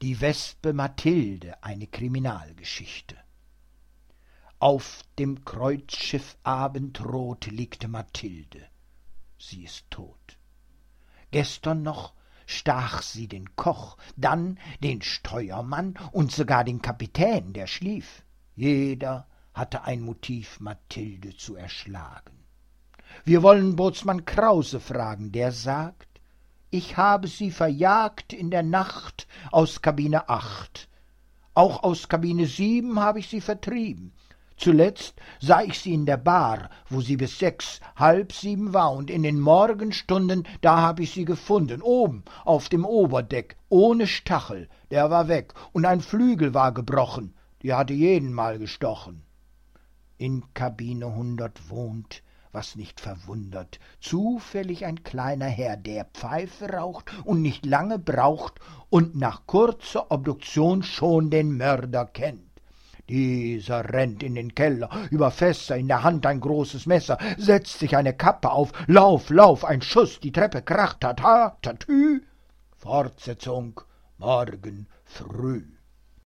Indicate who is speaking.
Speaker 1: Die Wespe Mathilde, eine Kriminalgeschichte. Auf dem Kreuzschiff Abendrot liegt Mathilde. Sie ist tot. Gestern noch stach sie den Koch, dann den Steuermann und sogar den Kapitän, der schlief. Jeder hatte ein Motiv, Mathilde zu erschlagen. Wir wollen Bootsmann Krause fragen, der sagt: Ich habe sie verjagt in der Nacht aus Kabine 8. Auch aus Kabine 7 habe ich sie vertrieben. Zuletzt sah ich sie in der Bar, wo sie bis 6, halb 7 war, und in den Morgenstunden, da habe ich sie gefunden, oben auf dem Oberdeck, ohne Stachel, der war weg, und ein Flügel war gebrochen, die hatte jeden mal gestochen. In Kabine 100 wohnt, was nicht verwundert, zufällig ein kleiner Herr, der Pfeife raucht und nicht lange braucht und nach kurzer Obduktion schon den Mörder kennt. Dieser rennt in den Keller, über Fässer, in der Hand ein großes Messer, setzt sich eine Kappe auf, Lauf, Lauf, ein Schuss, die Treppe kracht, tata, tatü. Fortsetzung morgen früh.